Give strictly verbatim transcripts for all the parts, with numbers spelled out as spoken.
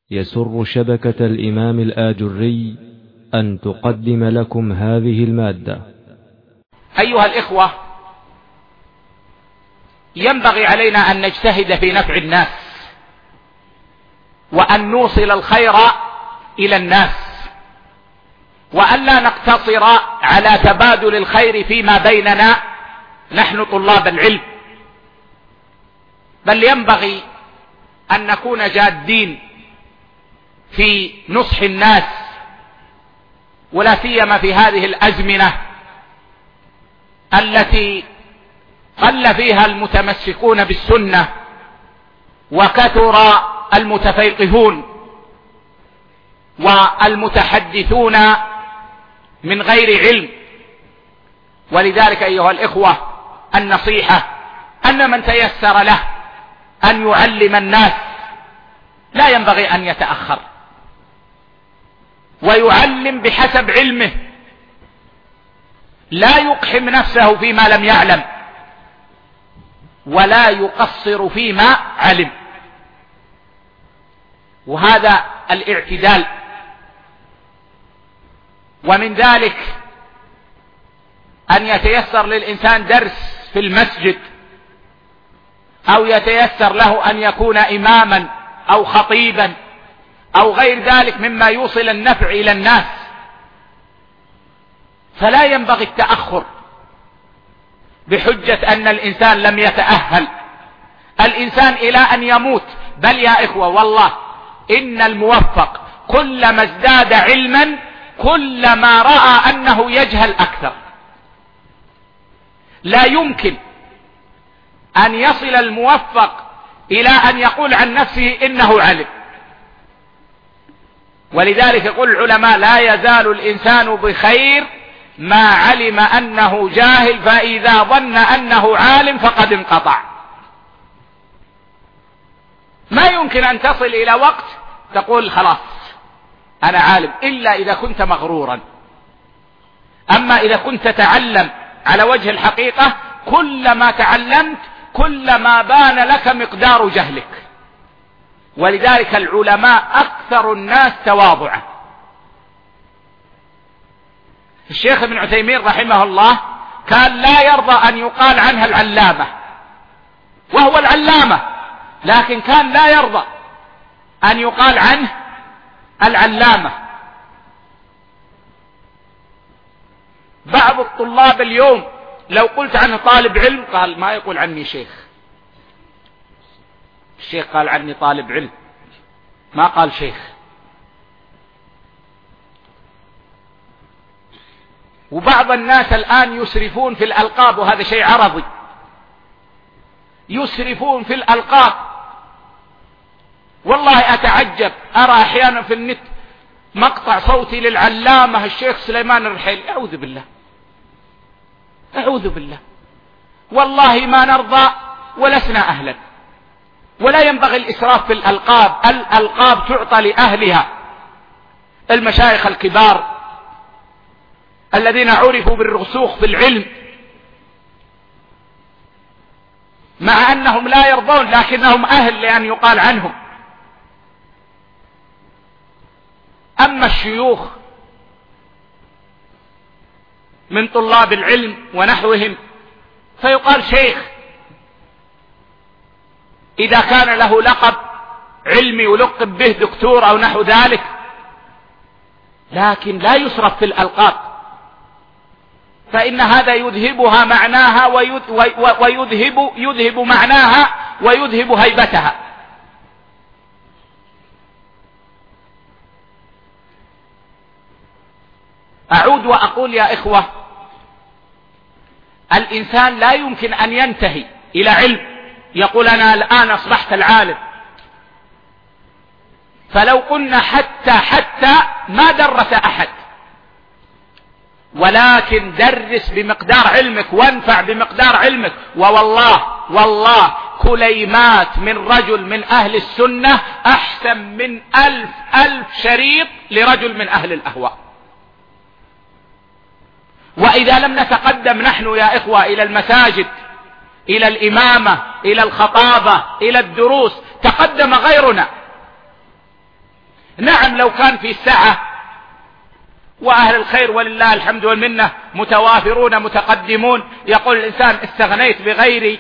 يسر شبكة الإمام الآجري أن تقدم لكم هذه المادة. أيها الإخوة، ينبغي علينا أن نجتهد في نفع الناس وأن نوصل الخير إلى الناس، وأن لا نقتصر على تبادل الخير فيما بيننا نحن طلاب العلم، بل ينبغي أن نكون جادين في نصح الناس، ولا سيما في هذه الأزمنة التي قل فيها المتمسكون بالسنة وكثر المتفيقهون والمتحدثون من غير علم. ولذلك أيها الإخوة، النصيحة أن من تيسر له أن يعلم الناس لا ينبغي أن يتأخر، ويعلم بحسب علمه، لا يقحم نفسه فيما لم يعلم ولا يقصر فيما علم، وهذا الاعتدال. ومن ذلك أن يتيسر للإنسان درس في المسجد، أو يتيسر له أن يكون إماما أو خطيبا أو غير ذلك مما يوصل النفع إلى الناس، فلا ينبغي التأخر بحجة أن الإنسان لم يتأهل. الإنسان إلى أن يموت، بل يا إخوة والله إن الموفق كلما ازداد علما كلما رأى أنه يجهل أكثر. لا يمكن أن يصل الموفق إلى أن يقول عن نفسه إنه علم. ولذلك يقول العلماء: لا يزال الإنسان بخير ما علم أنه جاهل، فإذا ظن أنه عالم فقد انقطع. ما يمكن أن تصل إلى وقت تقول خلاص أنا عالم، إلا إذا كنت مغرورا. أما إذا كنت تتعلم على وجه الحقيقة، كلما تعلمت كلما بان لك مقدار جهلك. ولذلك العلماء أكثر الناس تواضعا. الشيخ ابن عثيمين رحمه الله كان لا يرضى أن يقال عنها العلامة، وهو العلامة، لكن كان لا يرضى أن يقال عنه العلامة. بعض الطلاب اليوم لو قلت عنه طالب علم قال ما يقول عني شيخ. الشيخ قال عني طالب علم، ما قال شيخ. وبعض الناس الآن يسرفون في الألقاب، وهذا شيء عرضي، يسرفون في الألقاب. والله أتعجب، أرى أحيانا في النت مقطع صوتي للعلامة الشيخ سليمان الرحيلي. أعوذ بالله، أعوذ بالله، والله ما نرضى ولسنا أهلا. ولا ينبغي الإسراف في الألقاب، الألقاب تعطى لأهلها، المشايخ الكبار الذين عرفوا بالرسوخ في العلم، مع أنهم لا يرضون لكنهم أهل لأن يقال عنهم. أما الشيوخ من طلاب العلم ونحوهم فيقال شيخ إذا كان له لقب علمي يلقب به دكتور أو نحو ذلك، لكن لا يسرف في الألقاب، فإن هذا يذهبها معناها ويذهب يذهب معناها ويذهب هيبتها. أعود وأقول يا إخوة، الإنسان لا يمكن أن ينتهي إلى علم يقول أنا الآن أصبحت العالم. فلو قلنا حتى حتى ما درس أحد، ولكن درس بمقدار علمك وانفع بمقدار علمك. ووالله والله كليمات من رجل من أهل السنة أحسن من ألف ألف شريط لرجل من أهل الأهواء. وإذا لم نتقدم نحن يا إخوة إلى المساجد، إلى الإمامة، إلى الخطابة، إلى الدروس، تقدم غيرنا. نعم لو كان في سعة وأهل الخير ولله الحمد والمنة متوافرون متقدمون، يقول الإنسان استغنيت بغيري،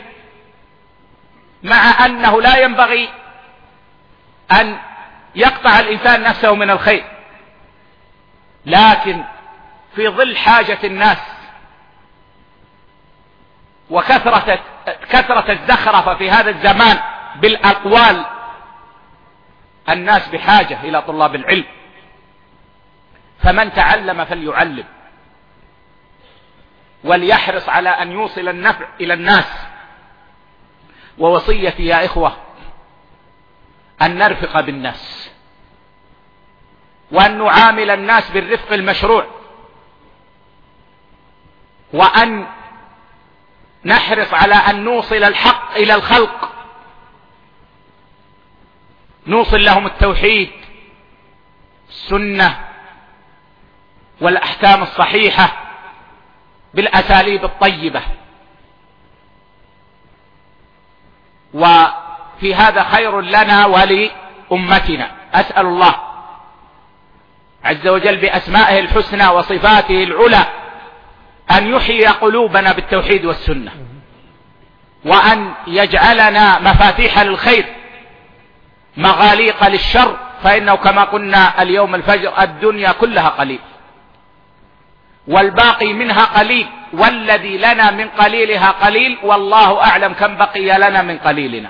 مع أنه لا ينبغي أن يقطع الإنسان نفسه من الخير، لكن في ظل حاجة الناس وكثرة كثرة الزخرفة في هذا الزمان بالأقوال، الناس بحاجة إلى طلاب العلم، فمن تعلم فليعلم وليحرص على أن يوصل النفع إلى الناس. ووصيتي يا إخوة أن نرفق بالناس وأن نعامل الناس بالرفق المشروع، وأن نحرص على أن نوصل الحق إلى الخلق، نوصل لهم التوحيد، السنة والأحكام الصحيحة بالأساليب الطيبة. وفي هذا خير لنا ولأمتنا. أسأل الله عز وجل بأسمائه الحسنى وصفاته العلى أن يحيي قلوبنا بالتوحيد والسنة، وأن يجعلنا مفاتيح للخير مغاليق للشر، فإنه كما قلنا اليوم الفجر الدنيا كلها قليل والباقي منها قليل، والذي لنا من قليلها قليل، والله أعلم كم بقي لنا من قليلنا،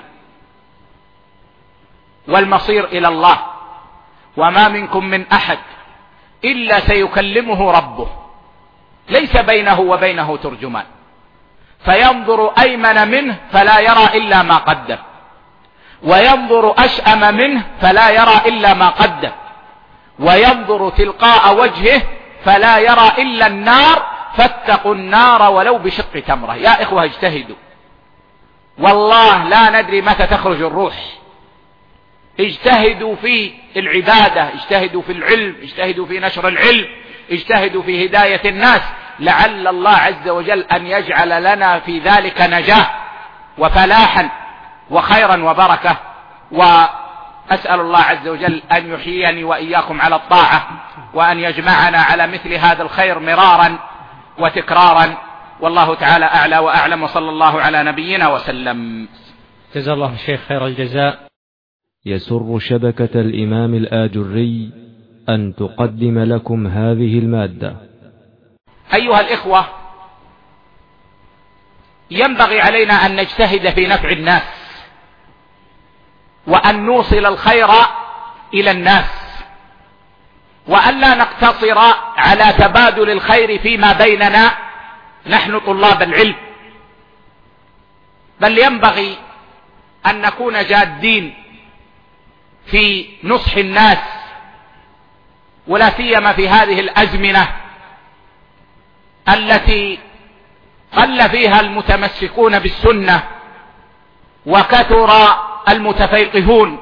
والمصير إلى الله. وما منكم من أحد إلا سيكلمه ربه ليس بينه وبينه ترجمان، فينظر أيمن منه فلا يرى إلا ما قدم، وينظر أشأم منه فلا يرى إلا ما قدم، وينظر تلقاء وجهه فلا يرى إلا النار، فاتقوا النار ولو بشق تمرة. يا إخوة اجتهدوا، والله لا ندري متى تخرج الروح. اجتهدوا في العبادة، اجتهدوا في العلم، اجتهدوا في نشر العلم، اجتهدوا في هداية الناس، لعل الله عز وجل أن يجعل لنا في ذلك نجاة وفلاحا وخيرا وبركة. وأسأل الله عز وجل أن يحييني وإياكم على الطاعة، وأن يجمعنا على مثل هذا الخير مرارا وتكرارا، والله تعالى أعلى وأعلم، وصلى الله على نبينا وسلم. جزا الله الشيخ خير الجزاء. يسر شبكة الإمام الآجري أن تقدم لكم هذه المادة. أيها الإخوة، ينبغي علينا أن نجتهد في نفع الناس، وأن نوصل الخير إلى الناس، وأن لا نقتصر على تبادل الخير فيما بيننا نحن طلاب العلم، بل ينبغي أن نكون جادين في نصح الناس، ولا سيما في هذه الأزمنة التي قل فيها المتمسكون بالسنة وكثر المتفيقهون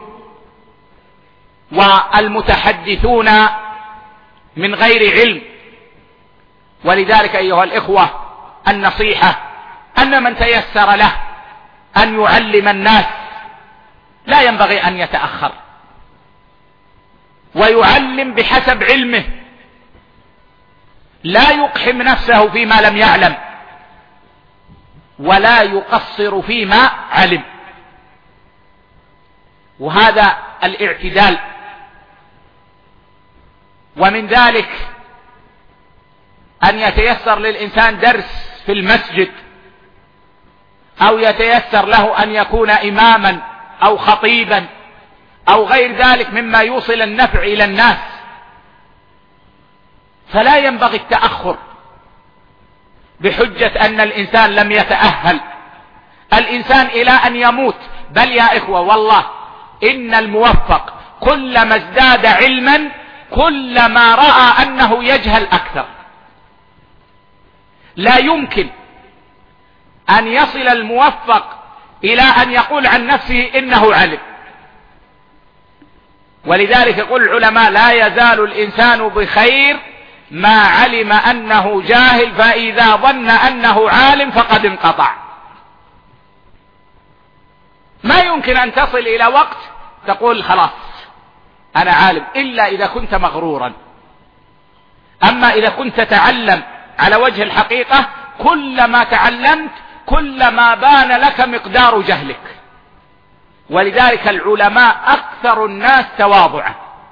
والمتحدثون من غير علم. ولذلك أيها الإخوة النصيحة أن من تيسر له أن يعلم الناس لا ينبغي أن يتأخر، ويعلم بحسب علمه، لا يقحم نفسه فيما لم يعلم، ولا يقصر فيما علم، وهذا الاعتدال. ومن ذلك أن يتيسر للإنسان درس في المسجد، أو يتيسر له أن يكون إماما أو خطيبا أو غير ذلك مما يوصل النفع إلى الناس، فلا ينبغي التأخر بحجة أن الإنسان لم يتأهل. الإنسان إلى أن يموت، بل يا إخوة والله إن الموفق كلما ازداد علما كلما رأى أنه يجهل أكثر. لا يمكن أن يصل الموفق إلى أن يقول عن نفسه إنه علم. ولذلك يقول العلماء: لا يزال الإنسان بخير ما علم أنه جاهل، فإذا ظن أنه عالم فقد انقطع. ما يمكن أن تصل إلى وقت تقول خلاص أنا عالم إلا إذا كنت مغرورا. أما إذا كنت تتعلم على وجه الحقيقة، كلما تعلمت كلما بان لك مقدار جهلك. ولذلك العلماء أكثر الناس تواضعا.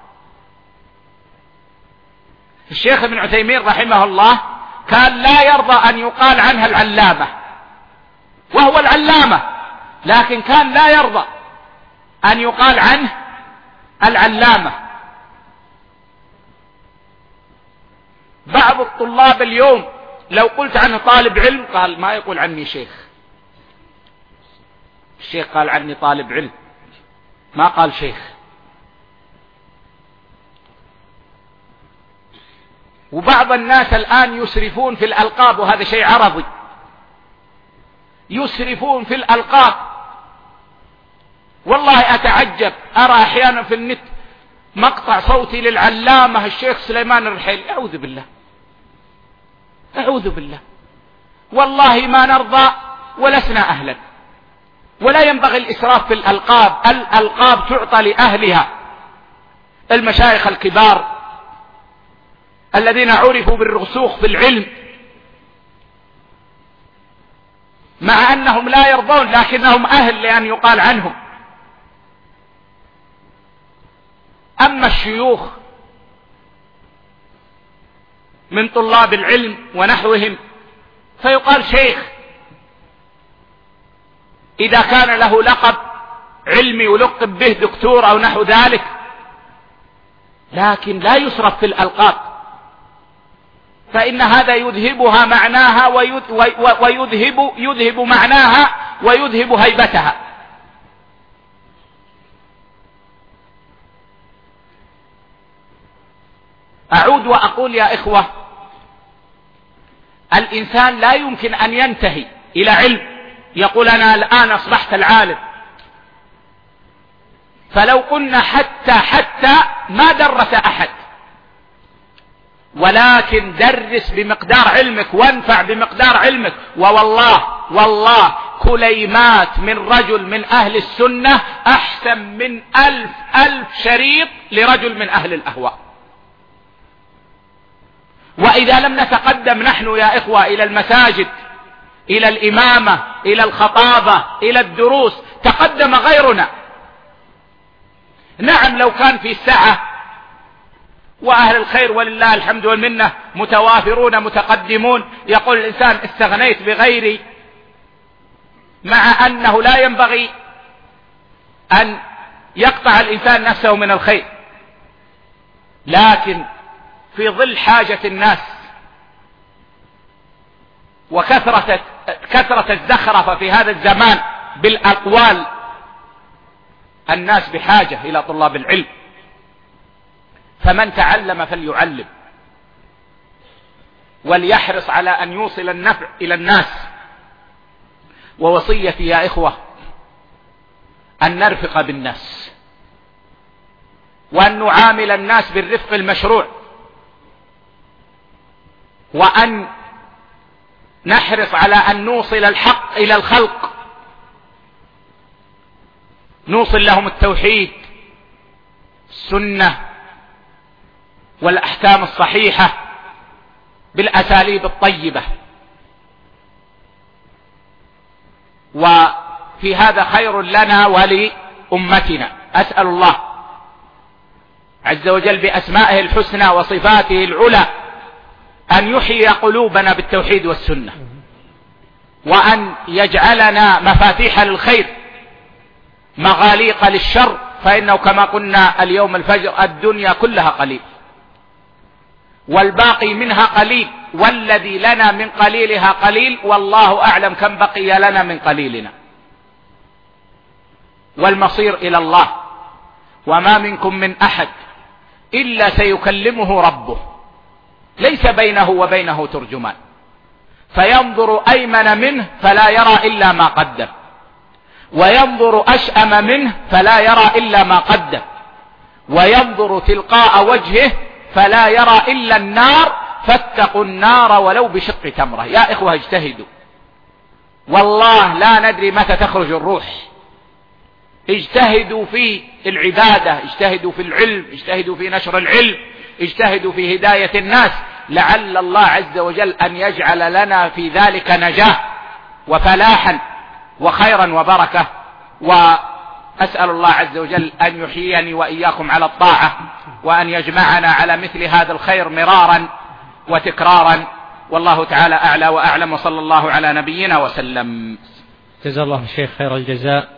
الشيخ ابن عثيمين رحمه الله كان لا يرضى أن يقال عنها العلامة، وهو العلامة، لكن كان لا يرضى أن يقال عنه العلامة. بعض الطلاب اليوم لو قلت عنه طالب علم قال ما يقول عني شيخ. الشيخ قال عني طالب علم، ما قال شيخ. وبعض الناس الآن يسرفون في الألقاب، وهذا شيء عرضي، يسرفون في الألقاب. والله أتعجب، أرى أحيانا في النت مقطع صوتي للعلامة الشيخ سليمان الرحيلي. أعوذ بالله، أعوذ بالله، والله ما نرضى ولسنا أهلا. ولا ينبغي الإسراف في الألقاب. الألقاب تعطى لأهلها، المشايخ الكبار الذين عرفوا بالرسوخ في العلم، مع أنهم لا يرضون لكنهم أهل لأن يقال عنهم. أما الشيوخ من طلاب العلم ونحوهم فيقال شيخ إذا كان له لقب علمي يلقب به دكتور أو نحو ذلك، لكن لا يسرف في الألقاب، فإن هذا يذهبها معناها ويذهب يذهب معناها ويذهب هيبتها. أعود وأقول يا إخوة، الإنسان لا يمكن أن ينتهي إلى علم يقول أنا الآن أصبحت العالم. فلو قلنا حتى حتى ما درس أحد، ولكن درس بمقدار علمك وانفع بمقدار علمك. ووالله والله كليمات من رجل من أهل السنة أحسن من ألف ألف شريط لرجل من أهل الأهواء. وإذا لم نتقدم نحن يا إخوة إلى المساجد، إلى الإمامة، إلى الخطابة، إلى الدروس، تقدم غيرنا. نعم لو كان في سعة وأهل الخير ولله الحمد والمنة متوافرون متقدمون، يقول الإنسان استغنيت بغيري، مع أنه لا ينبغي أن يقطع الإنسان نفسه من الخير، لكن في ظل حاجة الناس وكثرة كثرة الزخرفة في هذا الزمان بالأقوال، الناس بحاجة إلى طلاب العلم. فمن تعلم فليعلم، وليحرص على أن يوصل النفع إلى الناس. ووصيتي يا إخوة أن نرفق بالناس، وأن نعامل الناس بالرفق المشروع، وأن نحرص على أن نوصل الحق إلى الخلق، نوصل لهم التوحيد، السنة والأحكام الصحيحة بالأساليب الطيبة. وفي هذا خير لنا ولأمتنا. أسأل الله عز وجل بأسمائه الحسنى وصفاته العلى أن يحيي قلوبنا بالتوحيد والسنة، وأن يجعلنا مفاتيح للخير مغاليق للشر، فإنه كما قلنا اليوم الفجر الدنيا كلها قليل والباقي منها قليل، والذي لنا من قليلها قليل، والله أعلم كم بقي لنا من قليلنا. والمصير إلى الله، وما منكم من أحد إلا سيكلمه ربه، ليس بينه وبينه ترجمان، فينظر أيمن منه فلا يرى إلا ما قدم، وينظر أشأم منه فلا يرى إلا ما قدم، وينظر تلقاء وجهه فلا يرى إلا النار، فاتقوا النار ولو بشق تمرة. يا إخوة اجتهدوا، والله لا ندري متى تخرج الروح، اجتهدوا في العبادة، اجتهدوا في العلم، اجتهدوا في نشر العلم، اجتهدوا في هداية الناس، لعل الله عز وجل أن يجعل لنا في ذلك نجاة وفلاحا وخيرا وبركة. وأسأل الله عز وجل أن يحييني وإياكم على الطاعة، وأن يجمعنا على مثل هذا الخير مرارا وتكرارا، والله تعالى أعلى وأعلم، وصلى الله على نبينا وسلم. جزا الله الشيخ خير الجزاء.